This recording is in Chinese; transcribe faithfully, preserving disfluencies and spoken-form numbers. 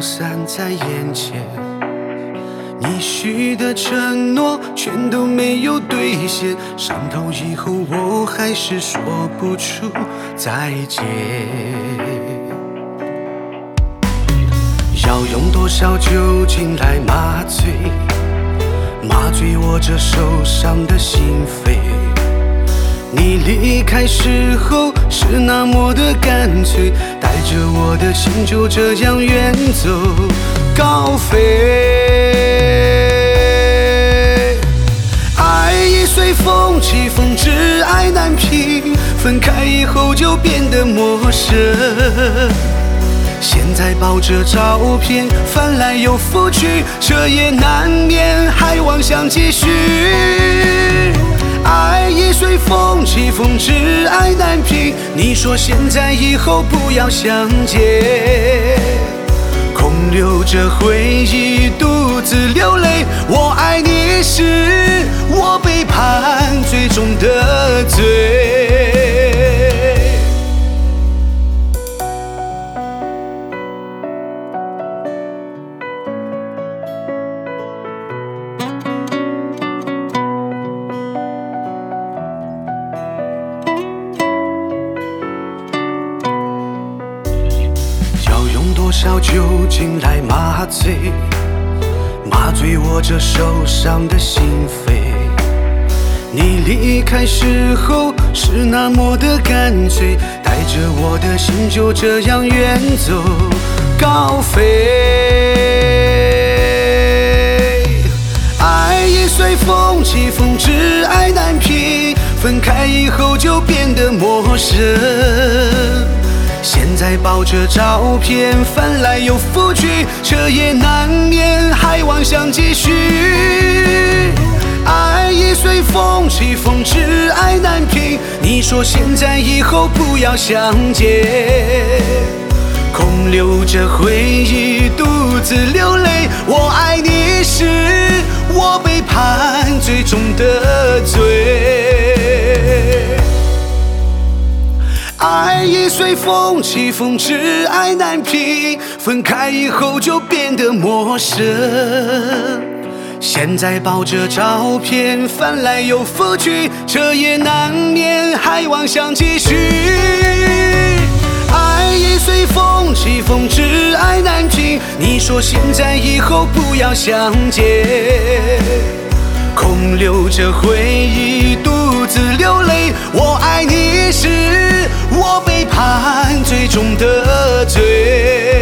散在眼前，你许的承诺全都没有兑现，伤透以后我还是说不出再见。要用多少酒精来麻醉，麻醉我这受伤的心扉。你离开时候是那么的干脆，带着我的心就这样远走高飞。爱已随风起，风知爱难平，分开以后就变得陌生。现在抱着照片翻来又覆去，这也难免，还妄想继续。爱已随风起，风知爱难平，你说现在以后不要相见，空留着回忆独自流泪。我爱你是我背叛最重的罪。多少酒精来麻醉，麻醉我这受伤的心扉。你离开时候是那么的干脆，带着我的心就这样远走高飞。爱已随风起，风知爱难平，分开以后就变得陌生。现在抱着照片翻来又覆去，这也难免，还妄想继续。爱已随风起，风知爱难平，你说现在以后不要相见，空留着回忆独自流泪。我爱你是我背叛最重的罪。爱已随风起，风知爱难平，分开以后就变得陌生。现在抱着照片翻来又覆去，这也难免，还妄想继续。爱已随风起，风知爱难平，你说现在以后不要相见，空留着回忆独自流泪。我爱你是我背叛最重的罪。